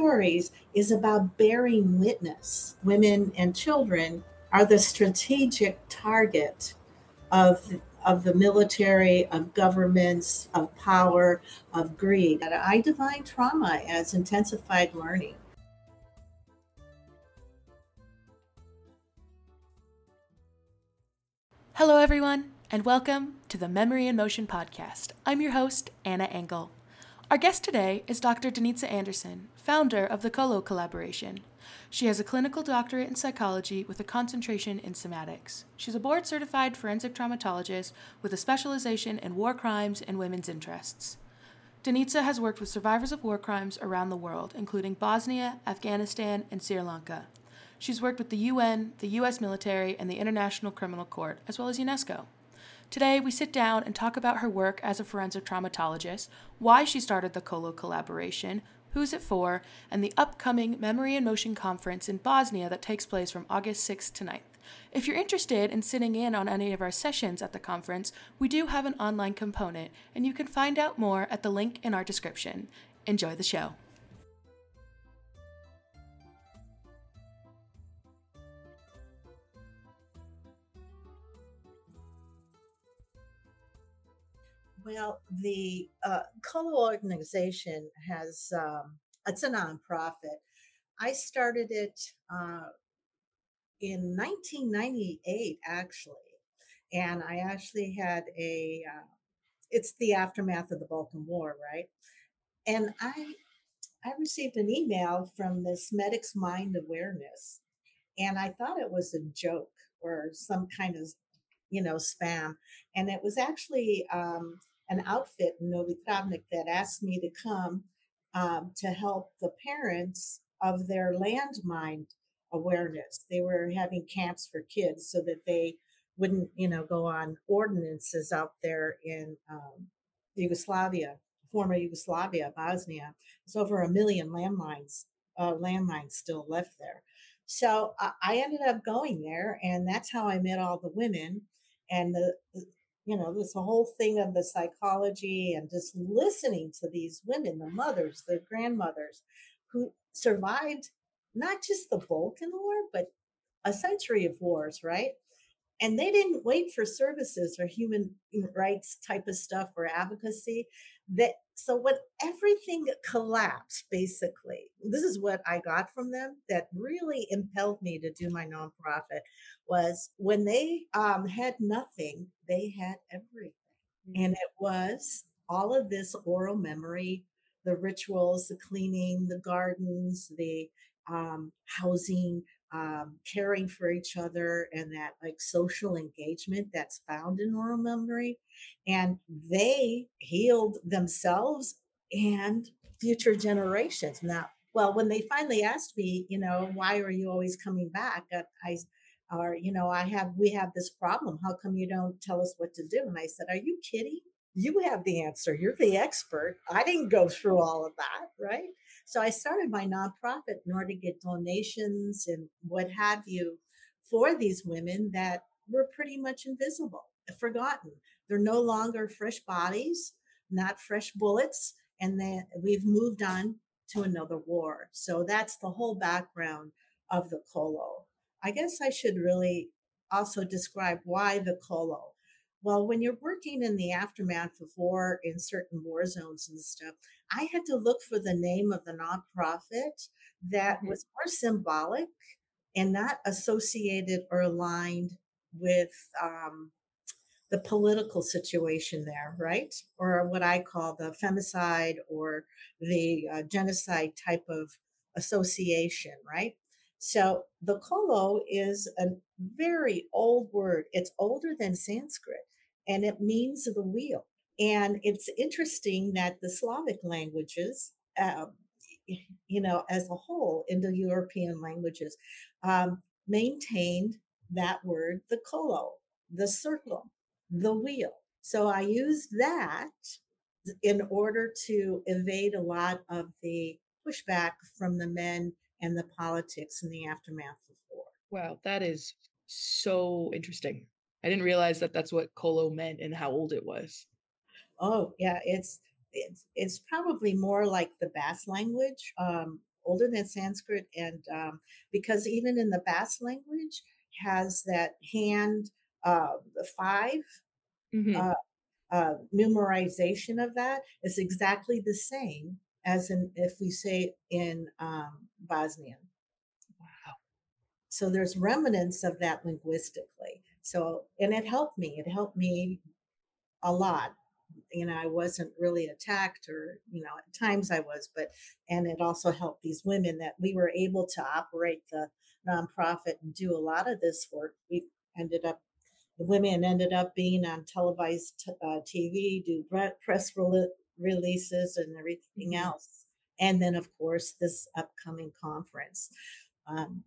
stories is about bearing witness. Women and children are the strategic target of the military, of governments, of power, of greed. I define trauma as intensified learning. Hello, everyone, and welcome to the Memory in Motion podcast. I'm your host, Anna Engel. Our guest today is Dr. Denitza Anderson, founder of the Colo Collaboration. She has a clinical doctorate in psychology with a concentration in somatics. She's a board-certified forensic traumatologist with a specialization in war crimes and women's interests. Denitza has worked with survivors of war crimes around the world, including Bosnia, Afghanistan, and Sri Lanka. She's worked with the UN, the U.S. military, and the International Criminal Court, as well as UNESCO. Today, we sit down and talk about her work as a forensic traumatologist, why she started the Colo Collaboration, who's it for, and the upcoming Memory in Motion conference in Bosnia that takes place from August 6th to 9th. If you're interested in sitting in on any of our sessions at the conference, we do have an online component, and you can find out more at the link in our description. Enjoy the show. Well, the Colo organization it's a nonprofit. I started it in 1998, actually. And I actually had it's the aftermath of the Balkan War, right? And I received an email from this Medic's Mind Awareness, and I thought it was a joke or some kind of, spam. And it was actually an outfit in Novi Travnik that asked me to come to help the parents of their landmine awareness. They were having camps for kids so that they wouldn't, go on ordinances out there in Yugoslavia, former Yugoslavia, Bosnia. It's over a million landmines still left there. So I ended up going there, and that's how I met all the women. And this whole thing of the psychology and just listening to these women, the mothers, the grandmothers who survived not just the Balkan War, but a century of wars, right? And they didn't wait for services or human rights type of stuff or advocacy. That so when everything collapsed, basically, this is what I got from them that really impelled me to do my nonprofit was when they had nothing, they had everything. And it was all of this oral memory, the rituals, the cleaning, the gardens, the housing, caring for each other, and that like social engagement that's found in oral memory. And they healed themselves and future generations. Now, well, when they finally asked me, why are you always coming back? We have this problem. How come you don't tell us what to do? And I said, are you kidding? You have the answer. You're the expert. I didn't go through all of that, right? So I started my nonprofit in order to get donations and what have you for these women that were pretty much invisible, forgotten. They're no longer fresh bodies, not fresh bullets, and then we've moved on to another war. So that's the whole background of the Colo. I guess I should really also describe why the Colo. Well, when you're working in the aftermath of war in certain war zones and stuff, I had to look for the name of the nonprofit that was more symbolic and not associated or aligned with the political situation there, right? Or what I call the femicide or the genocide type of association, right? So the Kolo is a very old word. It's older than Sanskrit, and it means the wheel. And it's interesting that the Slavic languages, as a whole, Indo-European languages, maintained that word, the kolo, the circle, the wheel. So I used that in order to evade a lot of the pushback from the men and the politics in the aftermath of war. Wow, that is so interesting. I didn't realize that that's what Colo meant and how old it was. Oh yeah, it's probably more like the Basque language. older than Sanskrit. And because even in the Basque language has that hand five Hmm. uh, numerization of that is exactly the same as in if we say in Bosnian. Wow. So there's remnants of that linguistically. So, and it helped me. It helped me a lot. I wasn't really attacked, or, at times I was, but, and it also helped these women that we were able to operate the nonprofit and do a lot of this work. Ended up, the women ended up being on televised TV, do releases and everything Hmm. else. And then, of course, this upcoming conference. Um,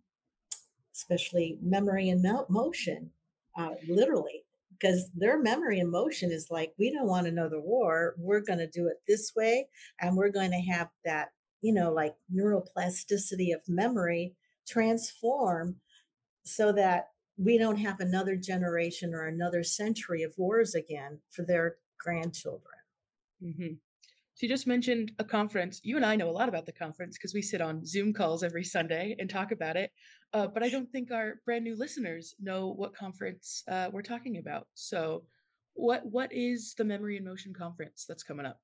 Especially memory and motion, literally, because their memory and motion is like, we don't want another war. We're going to do it this way. And we're going to have that, like neuroplasticity of memory transform so that we don't have another generation or another century of wars again for their grandchildren. Hmm. So you just mentioned a conference. You and I know a lot about the conference because we sit on Zoom calls every Sunday and talk about it. But I don't think our brand new listeners know what conference we're talking about. So, what is the Memory in Motion conference that's coming up?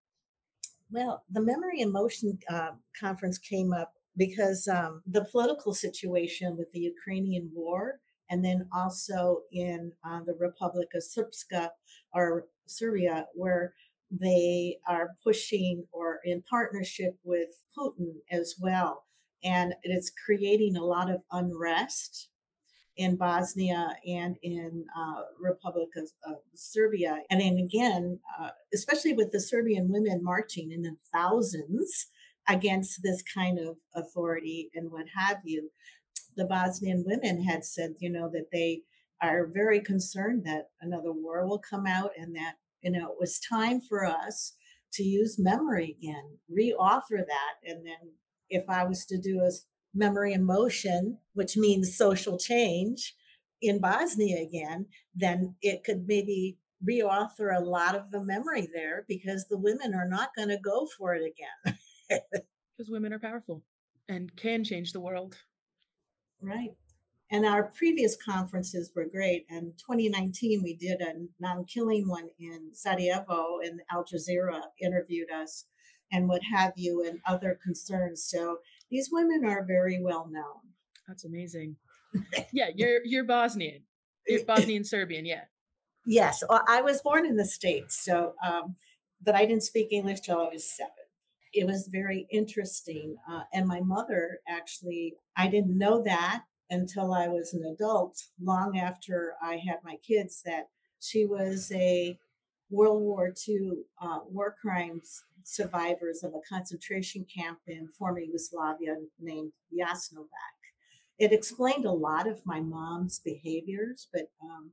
Well, the Memory and Motion conference came up because the political situation with the Ukrainian war, and then also in the Republic of Srpska or Syria, where they are pushing or in partnership with Putin as well. And it's creating a lot of unrest in Bosnia and in Republic of Serbia. And then again, especially with the Serbian women marching in the thousands against this kind of authority and what have you, the Bosnian women had said, that they are very concerned that another war will come out, and that, it was time for us to use memory again, reauthor that. And then if I was to do a memory and motion, which means social change in Bosnia again, then it could maybe reauthor a lot of the memory there, because the women are not going to go for it again. Because women are powerful and can change the world. Right. And our previous conferences were great. And 2019, we did a non-killing one in Sarajevo, and Al Jazeera interviewed us and what have you, and other concerns. So these women are very well known. That's amazing. Yeah, you're Bosnian. You're Bosnian Serbian, yeah. Yes, well, I was born in the States, so but I didn't speak English till I was 7. It was very interesting, and my mother actually, I didn't know that until I was an adult, long after I had my kids, that she was a World War II war crimes survivors of a concentration camp in former Yugoslavia named Jasnovac. It explained a lot of my mom's behaviors, but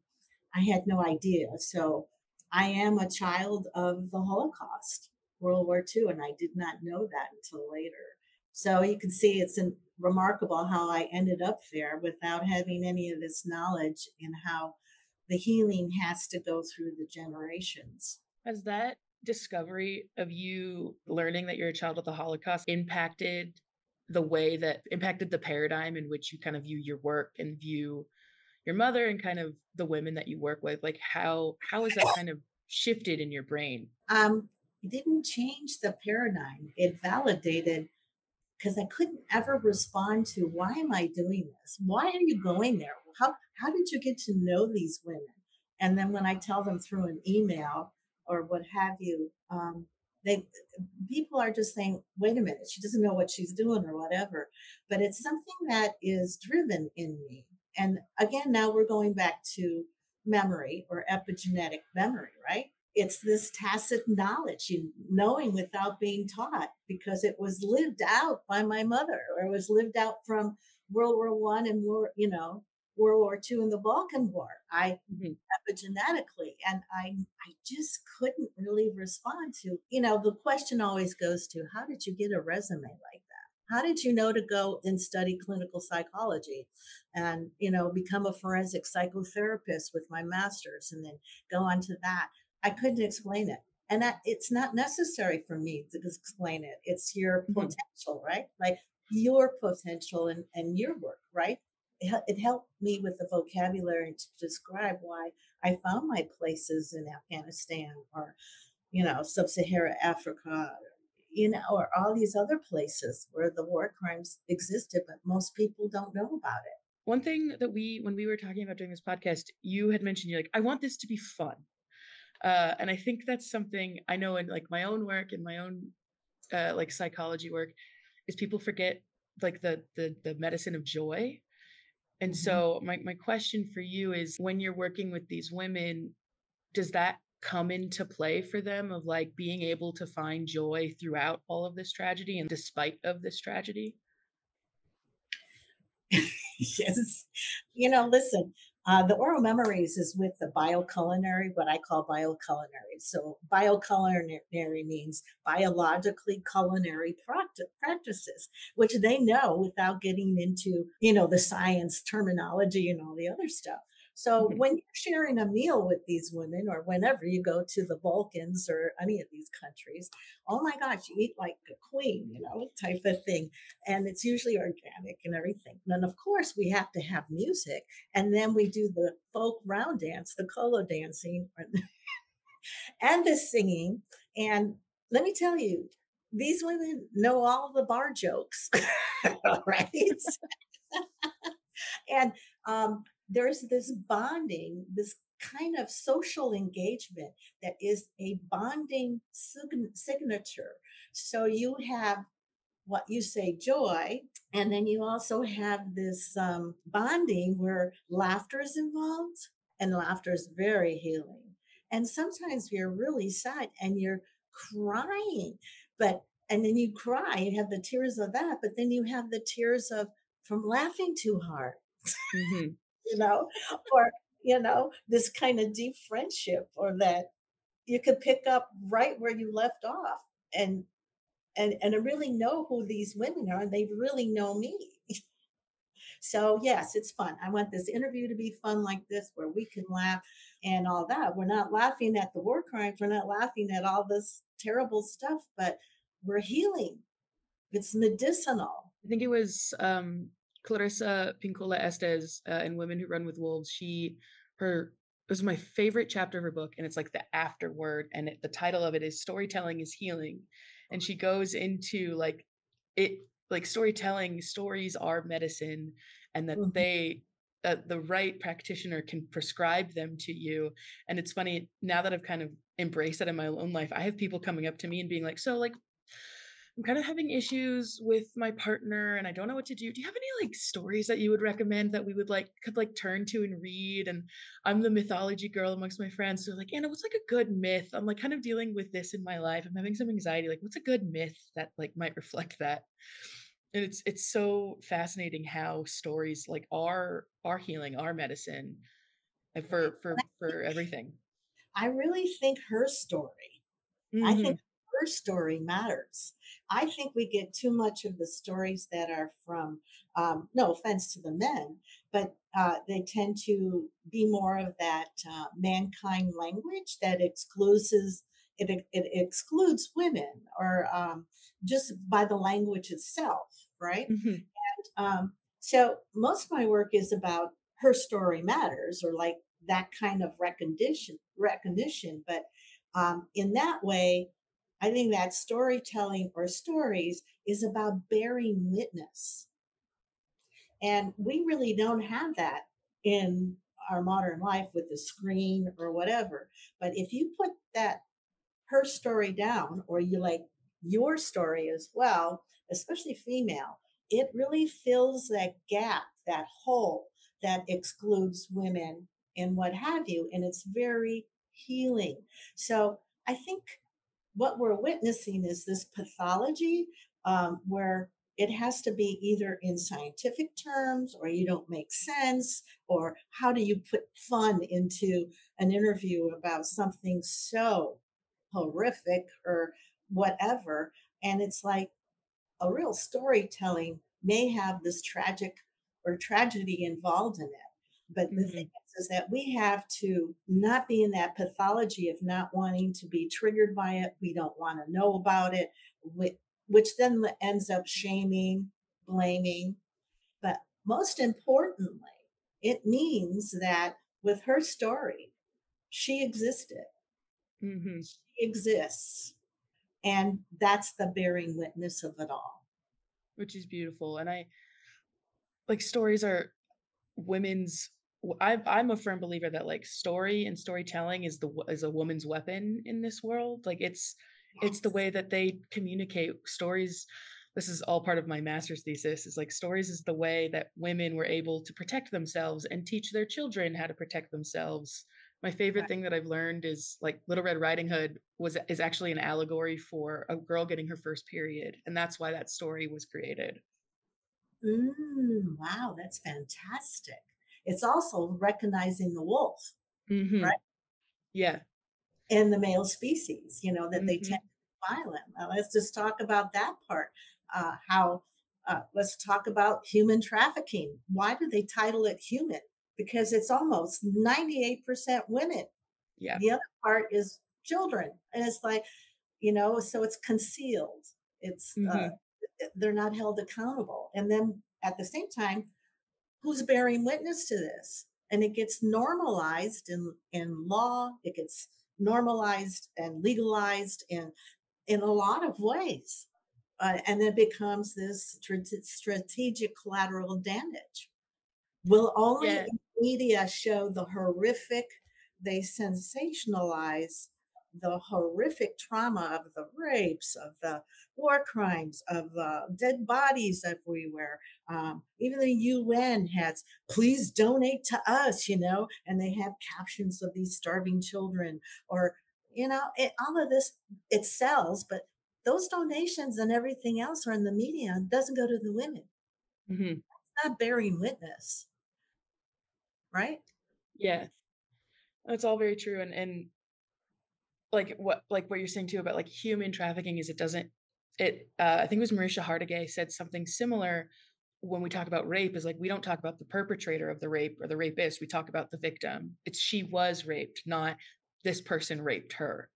I had no idea. So I am a child of the Holocaust, World War II, and I did not know that until later. So you can see it's remarkable how I ended up there without having any of this knowledge, and how the healing has to go through the generations. Has that discovery of you learning that you're a child of the Holocaust impacted the paradigm in which you kind of view your work and view your mother and kind of the women that you work with? Like how is that kind of shifted in your brain? It didn't change the paradigm. It validated, because I couldn't ever respond to, why am I doing this? Why are you going there? How did you get to know these women? And then when I tell them through an email or what have you, they people are just saying, wait a minute, she doesn't know what she's doing or whatever. But it's something that is driven in me. And again, now we're going back to memory or epigenetic memory, right? It's this tacit knowledge, knowing without being taught, because it was lived out by my mother, or it was lived out from World War One and World War Two and the Balkan War. I Mhm. epigenetically, and I just couldn't really respond to. The question always goes to, how did you get a resume like that? How did you know to go and study clinical psychology and, become a forensic psychotherapist with my master's, and then go on to that? I couldn't explain it. And that it's not necessary for me to explain it. It's your Mhm. potential, right? Like your potential and your work, right? It helped me with the vocabulary to describe why I found my places in Afghanistan or, Sub-Saharan Africa, or all these other places where the war crimes existed, but most people don't know about it. One thing that when we were talking about doing this podcast, you had mentioned you're like, I want this to be fun. And I think that's something I know in like my own work and my own like psychology work is people forget like the medicine of joy. And Mhm. so my question for you is when you're working with these women, does that come into play for them of like being able to find joy throughout all of this tragedy and despite of this tragedy? Yes. Listen, the oral memories is with the bioculinary, what I call bioculinary. So, bioculinary means biologically culinary practices, which they know without getting into, the science terminology and all the other stuff. So, Mhm. when you're sharing a meal with these women, or whenever you go to the Balkans or any of these countries, oh my gosh, you eat like a queen, type of thing, and it's usually organic and everything. And then, of course, we have to have music, and then we do the folk round dance, the colo dancing, and the singing. And let me tell you, these women know all the bar jokes, right? And there's this bonding, this kind of social engagement that is a bonding signature. So you have what you say joy, and then you also have this bonding where laughter is involved, and laughter is very healing. And sometimes you're really sad and you're crying, but and then you cry, you have the tears of that, but then you have the tears of from laughing too hard, Mhm. you know, or this kind of deep friendship, or that you could pick up right where you left off. And I really know who these women are, and they really know me. So yes, it's fun. I want this interview to be fun like this, where we can laugh and all that. We're not laughing at the war crimes. We're not laughing at all this terrible stuff, but we're healing. It's medicinal. I think it was Clarissa Pinkola Estes in Women Who Run with Wolves. Her it was my favorite chapter of her book, and it's like the afterword, and the title of it is "Storytelling is Healing," and she goes into it like storytelling stories are medicine, and that Mhm. that the right practitioner can prescribe them to you. And it's funny now that I've kind of embraced that in my own life. I have people coming up to me and being like, "So like I'm kind of having issues with my partner and I don't know what to do. Do you have any like stories that you would recommend that we would could like turn to and read?" And I'm the mythology girl amongst my friends. So like, Anna, what's like a good myth? I'm like kind of dealing with this in my life. I'm having some anxiety. Like, what's a good myth that like might reflect that? And it's so fascinating how stories like are healing, our medicine and Right. And for everything. I really think her story I think Hmm. her story matters. I think we get too much of the stories that are from, no offense to the men, but they tend to be more of that mankind language that it excludes women, or just by the language itself, right? Hmm. So most of my work is about her story matters, or like that kind of recognition. But in that way, I think that storytelling or stories is about bearing witness. And we really don't have that in our modern life with the screen or whatever. But if you put that her story down, or you like your story as well, especially female, it really fills that gap, that hole that excludes women and what have you. And it's very healing. So I think what we're witnessing is this pathology, where it has to be either in scientific terms, or you don't make sense, or how do you put fun into an interview about something so horrific or whatever. And it's like a real storytelling may have this tragic or tragedy involved in it. But the thing Hmm. is that we have to not be in that pathology of not wanting to be triggered by it. We don't want to know about it, which then ends up shaming, blaming, but most importantly, it means that with her story, she existed, Hmm. she exists, and that's the bearing witness of it all. Which is beautiful. And I like stories are women's I'm a firm believer that like story and storytelling is is a woman's weapon in this world. Like it's the Yes. way that they communicate stories. This is all part of my master's thesis, is like stories is the way that women were able to protect themselves and teach their children how to protect themselves. My favorite Right. thing that I've learned is like Little Red Riding Hood is actually an allegory for a girl getting her first period, and that's why that story was created. Wow, that's fantastic. It's also recognizing the wolf, right? Mhm. Yeah. In the male species, that they tend Mhm. to be violent. Let's just talk about that part. How Let's talk about human trafficking. Why do they title it human? Because it's almost 98% women. Yeah. The other part is children. And it's like, so it's concealed. It's Mhm. they're not held accountable. And then at the same time, who's bearing witness to this? And it gets normalized in law, it gets normalized and legalized in a lot of ways. And it becomes this strategic collateral damage. Will only Yeah. media show the horrific, they sensationalize the horrific trauma of the rapes, of the war crimes, of the dead bodies everywhere. Even the UN has, please donate to us, and they have captions of these starving children, or, all of this, it sells, but those donations and everything else are in the media and doesn't go to the women. Mhm. It's not bearing witness, right? Yeah. That's all very true, and like what you're saying too about like human trafficking is it doesn't it I think it was Marisha Hargitay said something similar when we talk about rape is like we don't talk about the perpetrator of the rape or the rapist, we talk about the victim. It's she was raped, not this person raped her.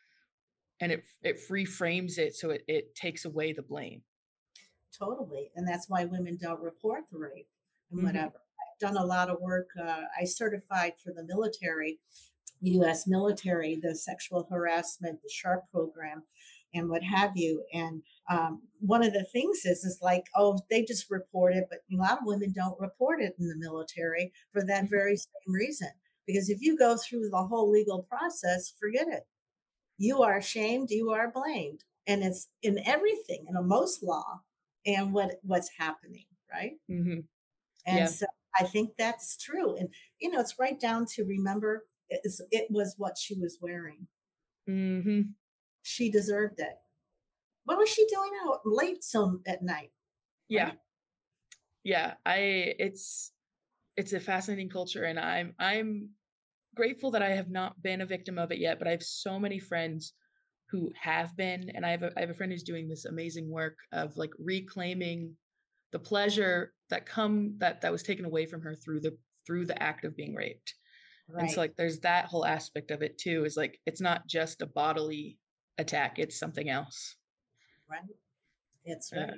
And it reframes it so it takes away the blame. Totally. And that's why women don't report the rape and Mhm. whatever. I've done a lot of work. I certified for the military, US military, the sexual harassment, the SHARP program, and what have you. And one of the things is like, oh, they just report it, but a lot of women don't report it in the military for that Mhm. very same reason. Because if you go through the whole legal process, forget it. You are shamed, you are blamed. And it's in everything, in a most law and what's happening, right? Mhm. And Yeah. so I think that's true. And it's right down to remember it was what she was wearing. Mhm. She deserved it. What was she doing out late so at night? Yeah. Right? Yeah. I it's a fascinating culture, and I'm grateful that I have not been a victim of it yet, but I have so many friends who have been, and I have a friend who's doing this amazing work of like reclaiming the pleasure that was taken away from her through the act of being raped. And so Right. like there's that whole aspect of it too, is like it's not just a bodily attack, it's something else. Right. It's Uh, right.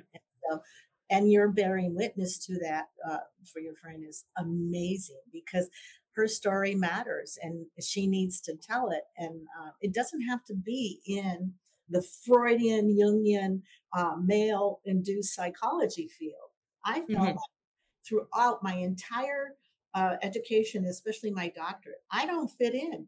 And you're bearing witness to that for your friend is amazing because her story matters and she needs to tell it. And it doesn't have to be in the Freudian, Jungian, male induced psychology field. I felt mhm, like throughout my entire education, especially my doctorate, I don't fit in.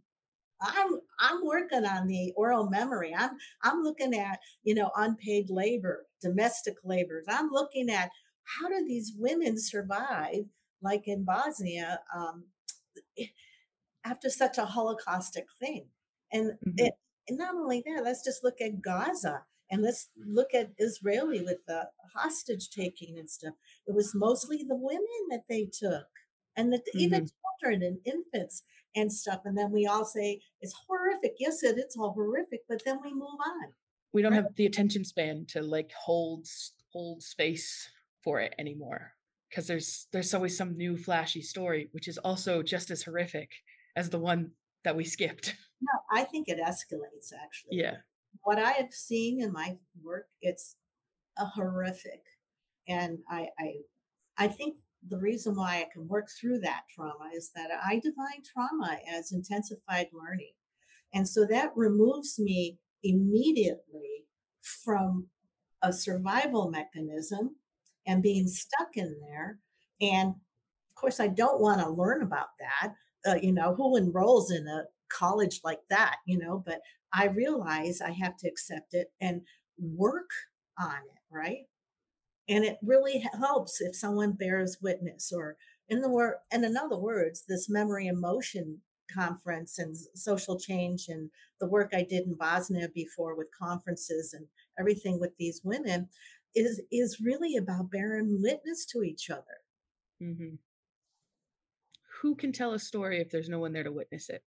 I'm working on the oral memory. I'm looking at, unpaid labor, domestic labors. I'm looking at how do these women survive, like in Bosnia, after such a holocaustic thing. And mhm, it and not only that, let's just look at Gaza and let's look at Israeli with the hostage taking and stuff. It was mostly the women that they took, and even mhm. children and infants and stuff. And then we all say it's horrific. Yes, it's all horrific, but then we move on, We don't right? have the attention span to like hold space for it anymore because there's always some new flashy story which is also just as horrific as the one that we skipped. No, I think it escalates actually. Yeah. What I have seen in my work, it's a horrific. And I think the reason why I can work through that trauma is that I define trauma as intensified learning. And so that removes me immediately from a survival mechanism and being stuck in there. And of course, I don't want to learn about that. Who enrolls in a college like that, but I realize I have to accept it and work on it, right? And it really helps if someone bears witness, or in other words, this memory and motion conference and social change and the work I did in Bosnia before with conferences and everything with these women is really about bearing witness to each other. Hmm. Who can tell a story if there's no one there to witness it?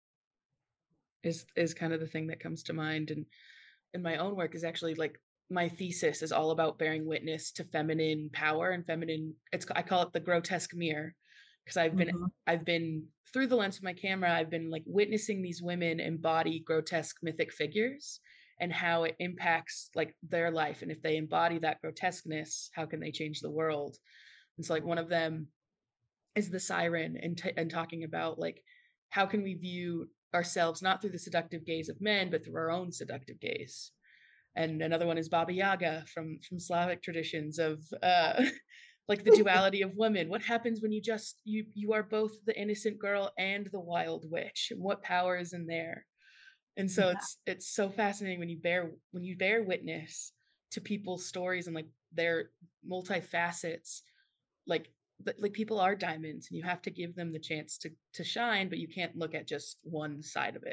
Is kind of the thing that comes to mind. And in my own work is actually like my thesis is all about bearing witness to feminine power and feminine, I call it the grotesque mirror, because Mhm. I've been through the lens of my camera, I've been like witnessing these women embody grotesque mythic figures and how it impacts like their life, and if they embody that grotesqueness, how can they change the world? And so like one of them is the siren, and talking about like how can we view ourselves not through the seductive gaze of men but through our own seductive gaze. And another one is Baba Yaga from Slavic traditions of like the duality of women. What happens when you are both the innocent girl and the wild witch? And what power is in there? And so Yeah, it's so fascinating when you bear witness to people's stories and like their multifacets, like like people are diamonds and you have to give them the chance to shine, but you can't look at just one side of it.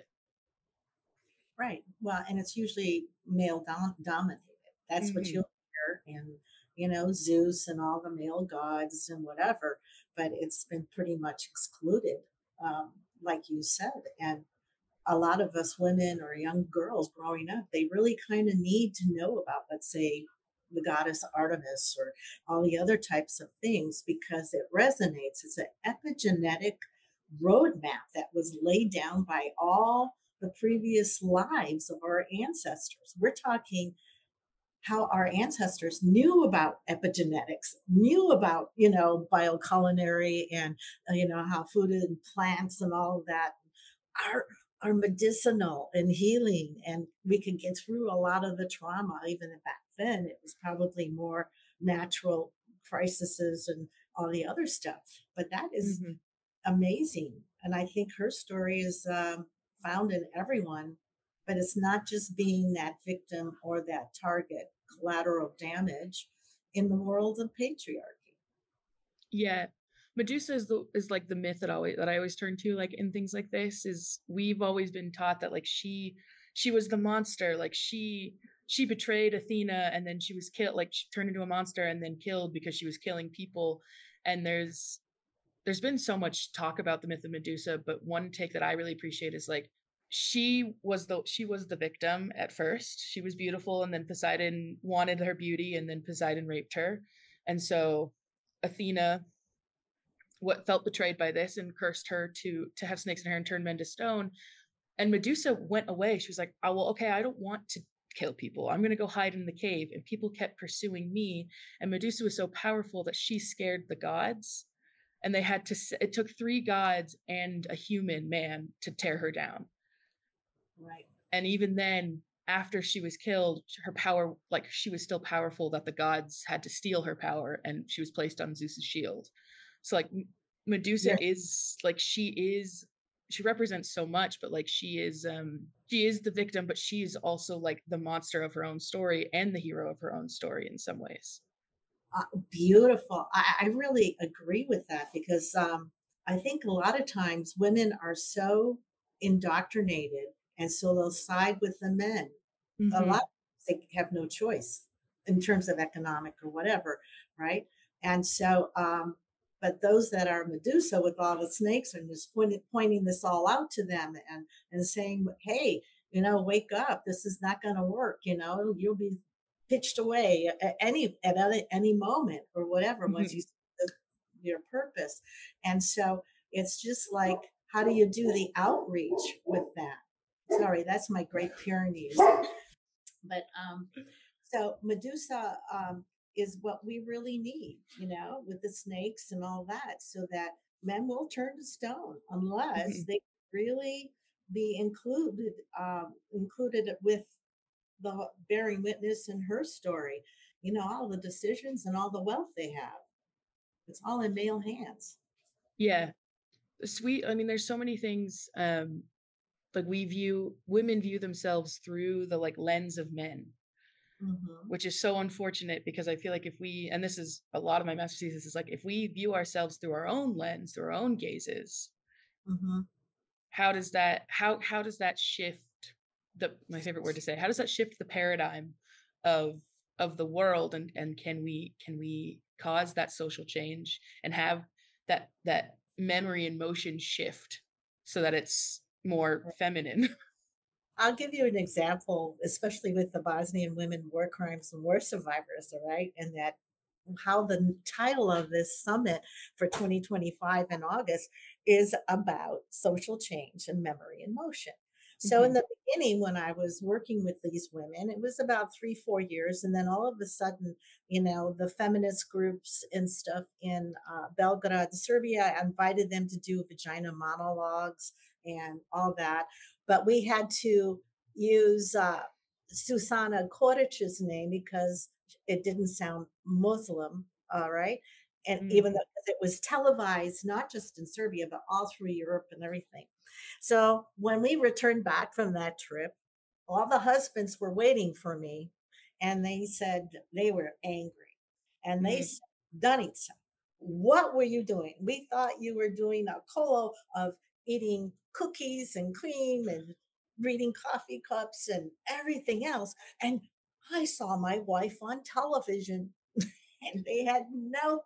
right. Well, and it's usually male dominated. That's what Hmm. you'll hear in, Zeus and all the male gods and whatever. But it's been pretty much excluded, like you said. And a lot of us women or young girls growing up, they really kind of need to know about, let's say, the goddess Artemis or all the other types of things because it resonates. It's an epigenetic roadmap that was laid down by all the previous lives of our ancestors. We're talking how our ancestors knew about epigenetics, knew about, bioculinary and, how food and plants and all of that are are medicinal and healing, and we can get through a lot of the trauma. Even back then it was probably more natural crises and all the other stuff, but that is Hmm. amazing. And I think her story is found in everyone, but it's not just being that victim or that target, collateral damage in the world of patriarchy. Yeah. Medusa is like the myth that I always turn to like in things like this. Is we've always been taught that like she was the monster, like she betrayed Athena and then she was killed, like she turned into a monster and then killed because she was killing people. And there's been so much talk about the myth of Medusa, but one take that I really appreciate is like she was the victim at first. She was beautiful and then Poseidon wanted her beauty and then Poseidon raped her. And so Athena what felt betrayed by this and cursed her to have snakes in her hair and turn men to stone. And Medusa went away. She was like, "Oh well, okay, I don't want to kill people. I'm gonna go hide in the cave." And people kept pursuing me. And Medusa was so powerful that she scared the gods. And they had to. It took three gods and a human man to tear her down. Right. And even then, after she was killed, her power, like she was still powerful, that the gods had to steal her power, and she was placed on Zeus's shield. So like Yeah. Medusa is like she represents so much, but like she is the victim, but she is also like the monster of her own story and the hero of her own story in some ways. Beautiful. I really agree with that because I think a lot of times women are so indoctrinated, and so they'll side with the men. A lot Mm-hmm. they have no choice in terms of economic or whatever, right? And so, but those that are Medusa with all the snakes and just pointing this all out to them and saying, "Hey, wake up! This is not going to work. You'll be pitched away at any moment or whatever once Mm-hmm. you see your purpose." And so it's just like, how do you do the outreach with that? Sorry, that's my Great Pyrenees. But so Medusa is what we really need, with the snakes and all that, so that men will turn to stone unless Mhm. they really be included with the bearing witness in her story. All the decisions and all the wealth they have. It's all in male hands. Yeah. Sweet. I mean, there's so many things, like women view themselves through the like lens of men, Hmm. which is so unfortunate because I feel like and this is a lot of my master's thesis is like, if we view ourselves through our own lens, through our own gazes, Hmm. how does that shift my favorite word to say, how does that shift the paradigm of the world, and can we cause that social change and have that memory and motion shift so that it's more feminine? I'll give you an example, especially with the Bosnian women war crimes and war survivors, all right? And that how the title of this summit for 2025 in August is about social change and memory and motion. So, in Mhm. the beginning, when I was working with these women, it was about 3, 4 years. And then all of a sudden, the feminist groups and stuff in Belgrade, Serbia, invited them to do vagina monologues and all that, but we had to use Susana Koric's name because it didn't sound Muslim, all right? And Mm. even though it was televised, not just in Serbia, but all through Europe and everything. So when we returned back from that trip, all the husbands were waiting for me, and they said they were angry. And they Mm. said, Danitza, what were you doing? We thought you were doing a colo of eating cookies and cream and reading coffee cups and everything else. And I saw my wife on television and they had no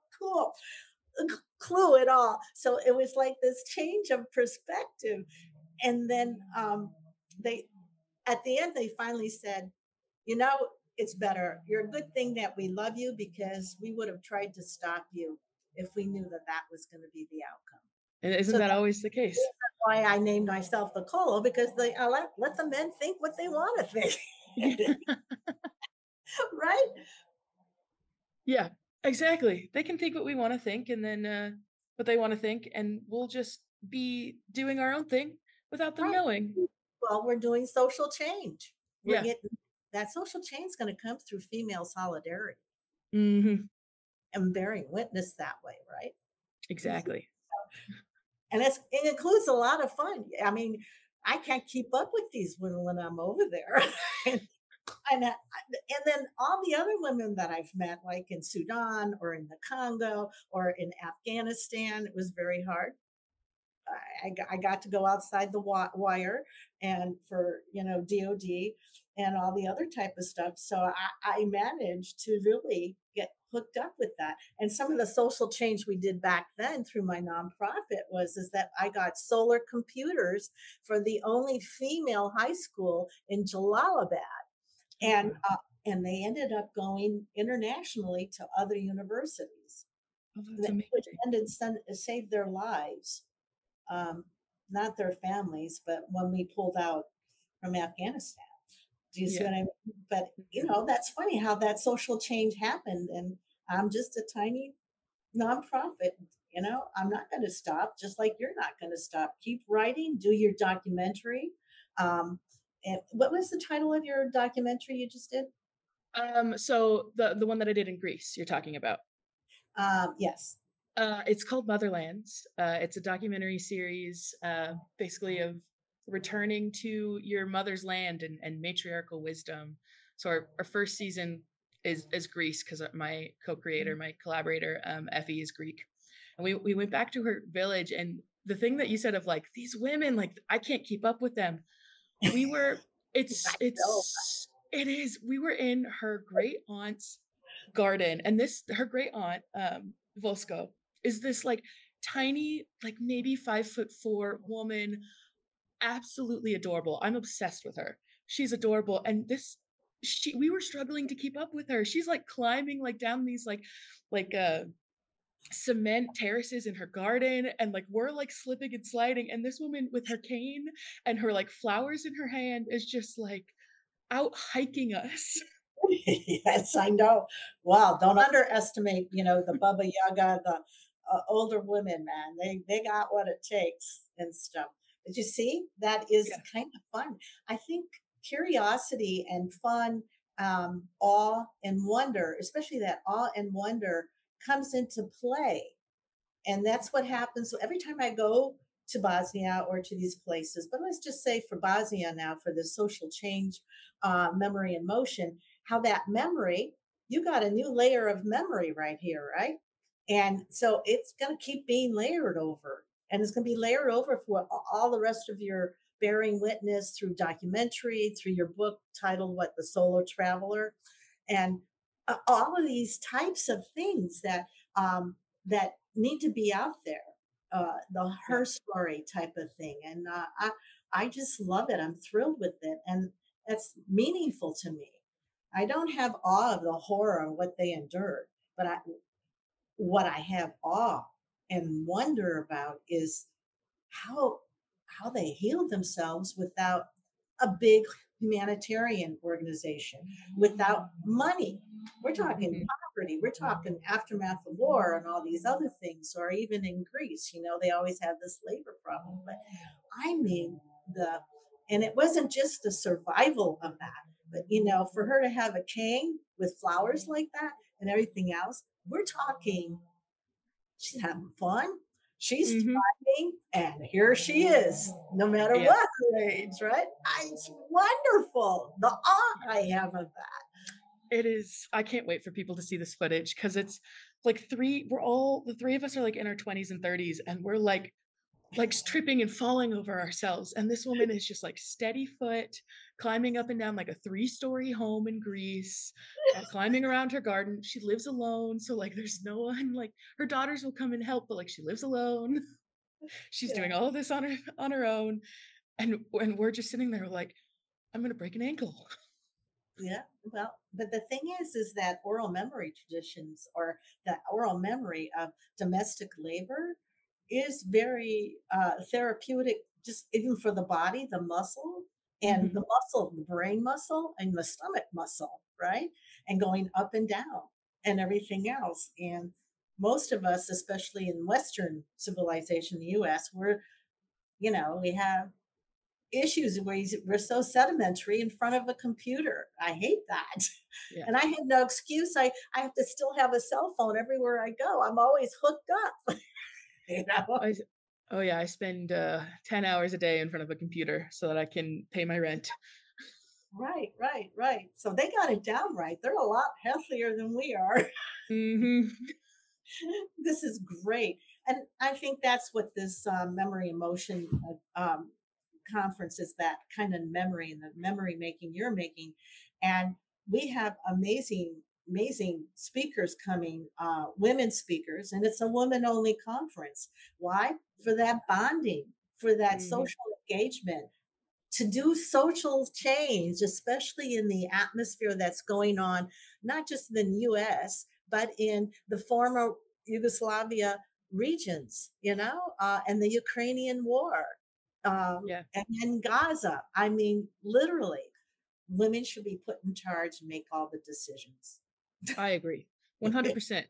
clue at all. So it was like this change of perspective. And then they, at the end, they finally said, you know, it's better. You're a good thing that we love you because we would have tried to stop you if we knew that that was going to be the outcome. And isn't So that always the case? why I named myself the Colo because I let the men think what they want to think, right? Yeah, exactly. They can think what we want to think, and then what they want to think, and we'll just be doing our own thing without them Right. knowing. Well, we're doing social change. We're Yeah. getting that social change is going to come through female solidarity Hmm. and bearing witness that way, right? Exactly. And it includes a lot of fun. I mean, I can't keep up with these women when I'm over there. And then all the other women that I've met, like in Sudan or in the Congo or in Afghanistan, it was very hard. I got to go outside the wire and for DOD and all the other type of stuff. So I managed to really get hooked up with that. And some of the social change we did back then through my nonprofit was is that I got solar computers for the only female high school in Jalalabad, Oh, and wow. and they ended up going internationally to other universities, Oh, that's which amazing. saved their lives, um, not their families, but when we pulled out from Afghanistan. Do you see Yeah. what I mean? But Mhm. that's funny how that social change happened, and I'm just a tiny nonprofit. I'm not going to stop, just like you're not going to stop. Keep writing, do your documentary. Um, and what was the title of your documentary you just did? So the one that I did in Greece, you're talking about. Yes. It's called Motherlands. It's a documentary series, basically of returning to your mother's land and matriarchal wisdom. So our first season is Greece because my co-creator, my collaborator, Effie is Greek, and we went back to her village. And the thing that you said of like these women, like I can't keep up with them. We were, I it's know. it is. We were in her great aunt's garden, and this her great aunt, Vosko, is this like tiny, like maybe 5'4" woman, absolutely adorable. I'm obsessed with her. She's adorable, and we were struggling to keep up with her. She's like climbing like down these like cement terraces in her garden, and like we're like slipping and sliding, and this woman with her cane and her like flowers in her hand is just like out hiking us. Yes, I know. Wow, don't underestimate, the Baba Yaga, the older women, man. They got what it takes and stuff. But you see, that is Yeah. kind of fun. I think curiosity and fun, awe and wonder, especially that awe and wonder, comes into play, and that's what happens. So every time I go to Bosnia or to these places, but let's just say for Bosnia now, for the social change, memory and motion, how that memory, you got a new layer of memory right here, right? And so it's going to keep being layered over, and it's going to be layered over for all the rest of your bearing witness through documentary, through your book titled what, The Solo Traveler, and all of these types of things that need to be out there. The Yeah. her story type of thing, and I just love it. I'm thrilled with it, and it's meaningful to me. I don't have awe of the horror of what they endured, but what I have awe and wonder about is how how they healed themselves without a big humanitarian organization, without money. We're talking Hmm. poverty, we're talking aftermath of war and all these other things, or even in Greece, they always have this labor problem. But I mean, the and it wasn't just the survival of that, but for her to have a king with flowers like that and everything else, we're talking she's having fun. She's Hmm. thriving, and here she is, no matter Yeah. what her age, right? It's wonderful. The awe I have of that. It is. I can't wait for people to see this footage because it's like the three of us are like in our 20s and 30s, and we're like tripping and falling over ourselves. And this woman is just like steady foot, climbing up and down like a 3-story home in Greece, climbing around her garden. She lives alone. So, like, there's no one, like, her daughters will come and help, but like, she lives alone. She's Yeah, doing all of this on her own. And we're just sitting there like, I'm going to break an ankle. yeah. Well, but the thing is that oral memory traditions, or the oral memory of domestic labor, is very therapeutic, just even for the body, the muscle, and Hmm. the brain muscle, and the stomach muscle, right? And going up and down and everything else. And most of us, especially in Western civilization, the US, we have issues where we're so sedimentary in front of a computer. I hate that. Yeah. And I have no excuse. I have to still have a cell phone everywhere I go. I'm always hooked up, you know? I, s- oh, yeah. I spend 10 hours a day in front of a computer so that I can pay my rent. Right, right, right. So they got it down right. They're a lot healthier than we are. Hmm. This is great. And I think that's what this memory emotion conference is, that kind of memory and the memory making you're making. And we have amazing speakers coming, women speakers, and it's a woman only conference. Why? For that bonding, for that Hmm. social engagement, to do social change, especially in the atmosphere that's going on, not just in the US, but in the former Yugoslavia regions, and the Ukrainian war, Yeah, and in Gaza. I mean, literally, women should be put in charge and make all the decisions. I agree. 100%.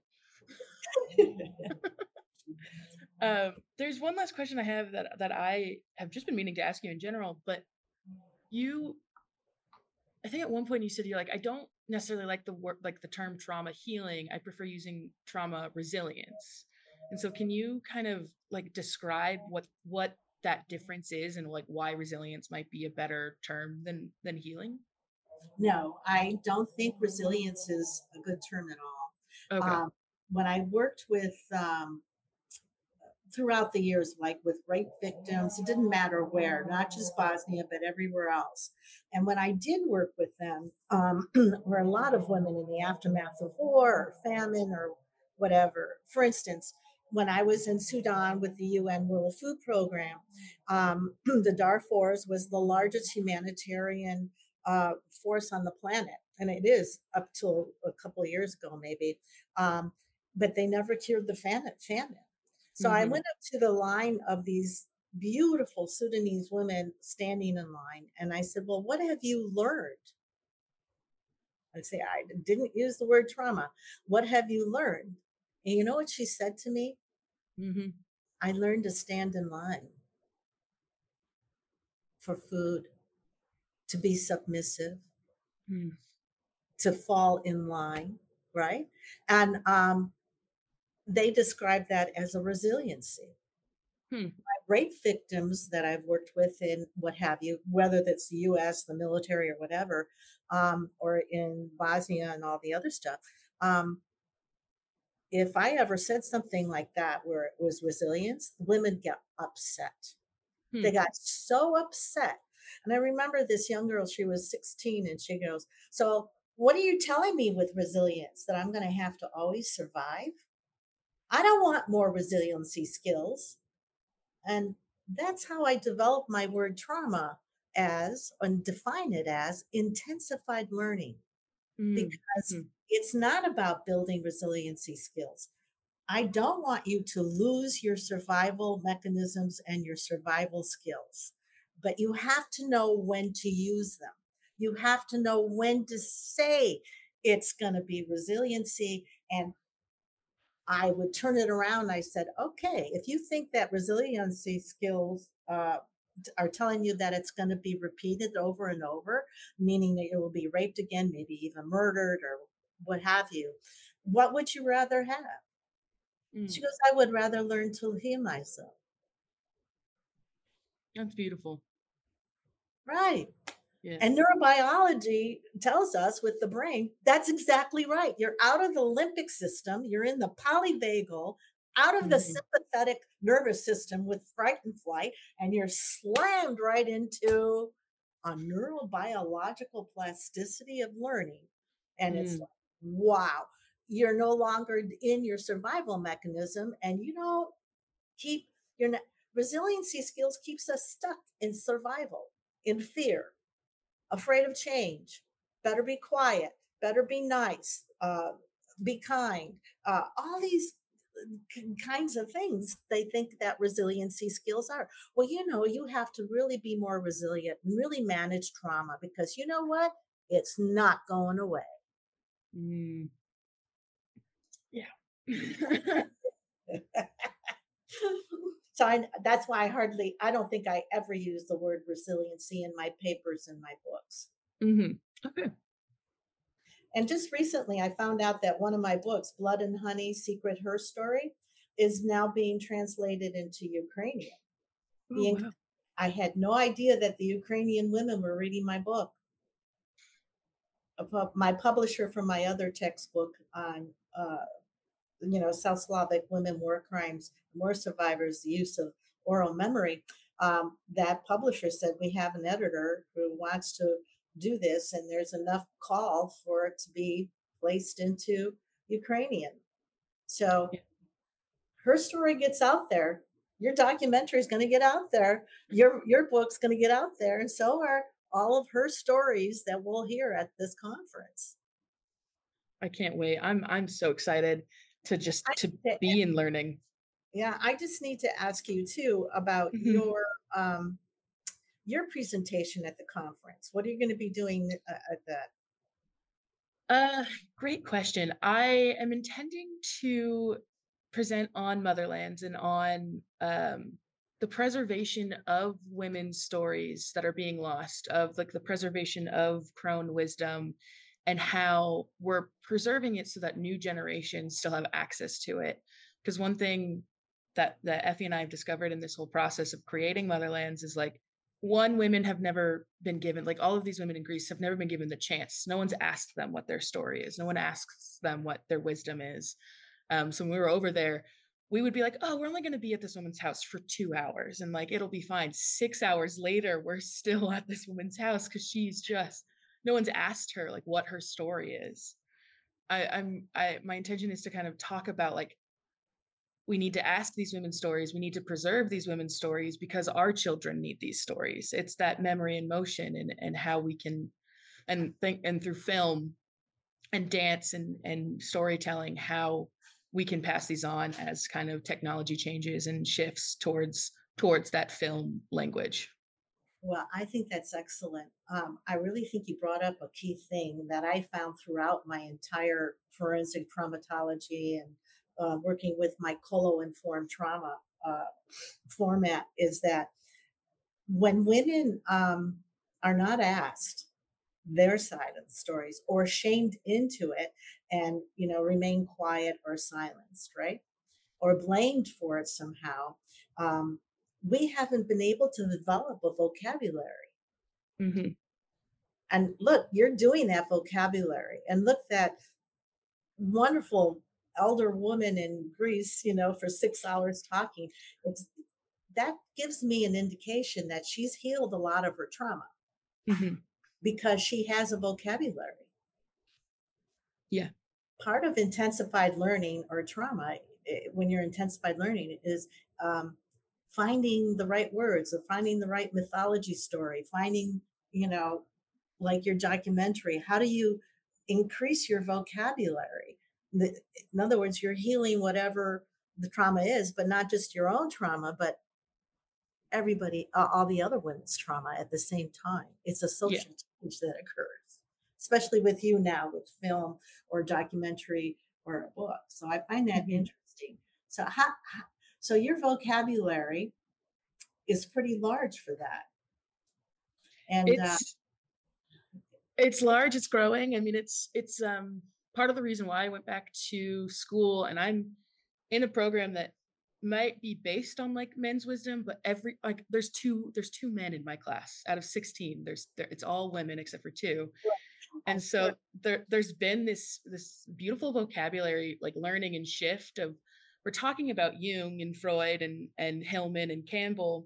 There's one last question I have that I have just been meaning to ask you in general, but you, I think at one point you said you're like, I don't necessarily like the word, like the term trauma healing. I prefer using trauma resilience. And so, can you kind of like describe what that difference is and like why resilience might be a better term than healing? No, I don't think resilience is a good term at all. Okay. When I worked with throughout the years, like with rape victims, it didn't matter where, not just Bosnia, but everywhere else. And when I did work with them, were a lot of women in the aftermath of war or famine or whatever. For instance, when I was in Sudan with the UN World Food Program, the Darfurs was the largest humanitarian force on the planet. And it is up till a couple of years ago, maybe. Um, but they never cured the famine. So I Hmm. went up to the line of these beautiful Sudanese women standing in line, and I said, "Well, what have you learned I say, I didn't use the word trauma. What have you learned? And you know what she said to me? Hmm. I learned to stand in line for food, to be submissive, Mm. to fall in line, right? And they describe that as a resiliency. Hmm. Rape victims that I've worked with in what have you, whether that's the US, the military, or whatever, or in Bosnia and all the other stuff. Um, if I ever said something like that where it was resilience, the women get upset. They Hmm. got so upset. And I remember this young girl, she was 16, and she goes, "So, what are you telling me with resilience? That I'm going to have to always survive? I don't want more resiliency skills." And that's how I developed my word trauma as and define it as intensified learning, Mm. because Hmm. it's not about building resiliency skills. I don't want you to lose your survival mechanisms and your survival skills, but you have to know when to use them. You have to know when to say it's going to be resiliency. And I would turn it around. I said, okay, if you think that resiliency skills are telling you that it's going to be repeated over and over, meaning that you will be raped again, maybe even murdered or what have you, what would you rather have? She Mm. goes, I would rather learn to heal myself. That's beautiful. Right. Yeah. And neurobiology tells us with the brain, that's exactly right. You're out of the limbic system, you're in the polyvagal, out of the Hmm. sympathetic nervous system with fright and flight, and you're slammed right into a neurobiological plasticity of learning. And it's Mm. like, wow, you're no longer in your survival mechanism, and you don't keep your resiliency skills keeps us stuck in survival, in fear, afraid of change, better be quiet, better be nice, be kind, all these kinds of things they think that resiliency skills are. Well, you have to really be more resilient and really manage trauma, because you know what? It's not going away. Mm. Yeah. So that's why I don't think I ever use the word resiliency in my papers and my books. Hmm. Okay. And just recently, I found out that one of my books, Blood and Honey Secret Her Story, is now being translated into Ukrainian. Oh, The, wow. I had no idea that the Ukrainian women were reading my book. My publisher for my other textbook on, South Slavic women war crimes, war survivors, the use of oral memory. That publisher said, we have an editor who wants to do this, and there's enough call for it to be placed into Ukrainian. So Yeah. her story gets out there. Your documentary is going to get out there. Your book's going to get out there, and so are all of her stories that we'll hear at this conference. I can't wait. I'm so excited to I, just to be in learning. yeah, I just need to ask you too about Mhm. um, your presentation at the conference. What are you going to be doing at that? Uh, Great question. I am intending to present on motherlands and on the preservation of women's stories that are being lost, of like the preservation of crone wisdom, and how we're preserving it so that new generations still have access to it. Because one thing that Effie and I have discovered in this whole process of creating motherlands is like, one, women have never been given, like all of these women in Greece have never been given the chance. No one's asked them what their story is. No one asks them what their wisdom is. So when we were over there, we would be like, oh, we're only going to be at this woman's house for 2 hours, and like it'll be fine. 6 hours later, we're still at this woman's house because she's just, no one's asked her like what her story is. My intention is to kind of talk about like, we need to ask these women's stories. We need to preserve these women's stories because our children need these stories. It's that memory and motion, and how we can, and think, and through film and dance and storytelling, how we can pass these on as kind of technology changes and shifts towards that film language. Well, I think that's excellent. I really think you brought up a key thing that I found throughout my entire forensic traumatology and working with my colo-informed trauma uh, format is that when women are not asked their side of the stories or shamed into it and remain quiet or silenced, right, or blamed for it somehow, um, we haven't been able to develop a vocabulary. Hmm. And look, you're doing that vocabulary. And look, that wonderful elder woman in Greece, for 6 hours talking. It's that gives me an indication that she's healed a lot of her trauma Hmm. because she has a vocabulary. Yeah. Part of intensified learning or trauma, when you're intensified learning, is um, finding the right words or finding the right mythology story, finding, you know, like your documentary. How do you increase your vocabulary? In other words, you're healing whatever the trauma is, but not just your own trauma, but everybody, all the other women's trauma at the same time. It's a Yeah. social change that occurs, especially with you now with film or documentary or a book. So I find that Hmm. interesting. So so your vocabulary is pretty large for that. And It's it's large, it's growing. I mean, it's part of the reason why I went back to school, and I'm in a program that might be based on like men's wisdom, but every like there's two men in my class out of 16. It's all women except for two. And so sure. there's been this beautiful vocabulary like learning and shift of we're talking about Jung and Freud and Hillman and Campbell,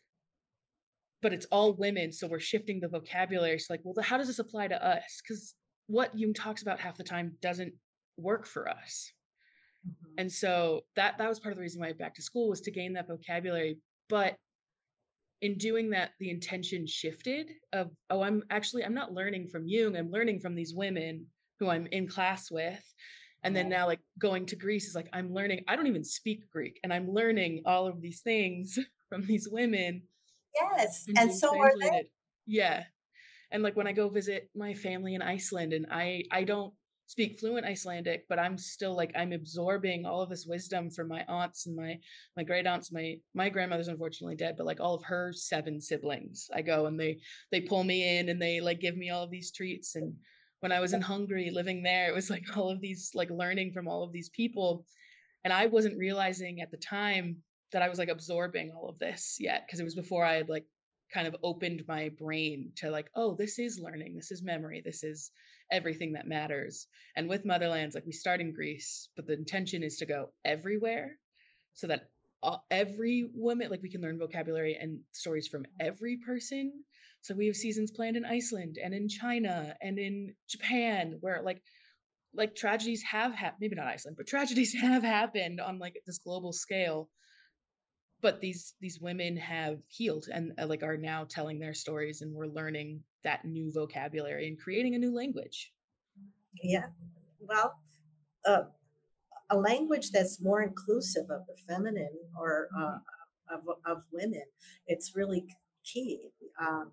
but it's all women, so we're shifting the vocabulary. So like, well, how does this apply to us? Because what Jung talks about half the time doesn't work for us. Mhm. And so that was part of the reason why I went back to school was to gain that vocabulary. But in doing that, the intention shifted of, oh, I'm not learning from Jung, I'm learning from these women who I'm in class with. And then Right. now like going to Greece is like I'm learning, I don't even speak Greek, and I'm learning all of these things from these women Yes, and and being so are they. translated. Yeah. And like when I go visit my family in Iceland, and I don't speak fluent Icelandic, but I'm still like I'm absorbing all of this wisdom from my aunts and my great aunts. My grandmother's unfortunately dead, but like all of her seven siblings, I go and they pull me in and they like give me all of these treats. And when I was in Hungary living there, it was like all of these like learning from all of these people, and I wasn't realizing at the time that I was like absorbing all of this yet, because it was before I had like kind of opened my brain to like, oh, this is learning, this is memory, this is everything that matters. And with Motherlands, like we start in Greece, but the intention is to go everywhere so that every woman, like we can learn vocabulary and stories from every person. So we have seasons planned in Iceland and in China and in Japan, where like tragedies have happened, maybe not Iceland, but tragedies have happened on like this global scale. But these women have healed and like are now telling their stories, and we're learning that new vocabulary and creating a new language. Yeah. Well, uh, a language that's more inclusive of the feminine or Mhm. of women. It's really key, um,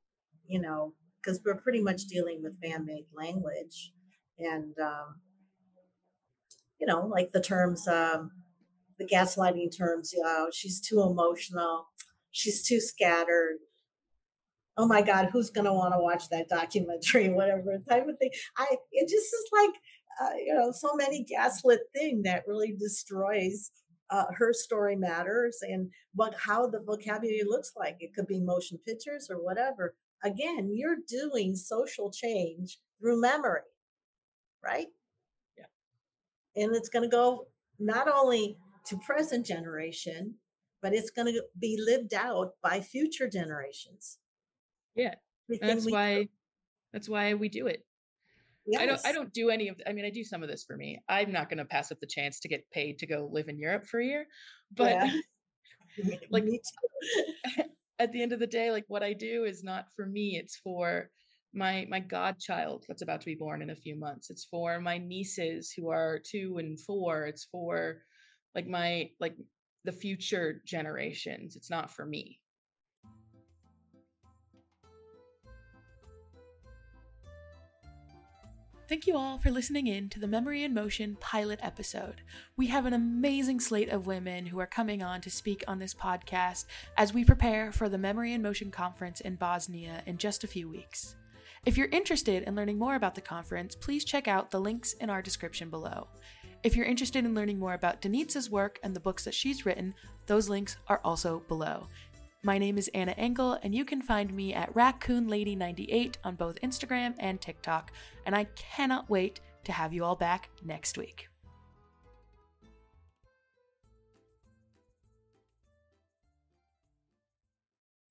because we're pretty much dealing with man-made language, and like the terms, the gaslighting terms. She's too emotional, she's too scattered. Oh my God, who's going to want to watch that documentary, whatever type of thing. It just is like, so many gaslit thing that really destroys her story matters and how the vocabulary looks like. It could be motion pictures or whatever. Again, you're doing social change through memory, right? Yeah. And it's going to go not only to present generation, but it's going to be lived out by future generations. Yeah. And Everything we do. that's why we do it. I Yes. don't do any of, I mean, I do some of this for me. I'm not going to pass up the chance to get paid to go live in Europe for a year. But Yeah. like Me too. at the end of the day, like what I do is not for me, it's for my godchild that's about to be born in a few months. It's for my nieces who are 2 and 4. It's for like the future generations. It's not for me. Thank you all for listening in to the Memory in Motion pilot episode. We have an amazing slate of women who are coming on to speak on this podcast as we prepare for the Memory in Motion conference in Bosnia in just a few weeks. If you're interested in learning more about the conference, please check out the links in our description below. If you're interested in learning more about Denitsa's work and the books that she's written, those links are also below. My name is Anna Engel, and you can find me at RaccoonLady98 on both Instagram and TikTok, and I cannot wait to have you all back next week.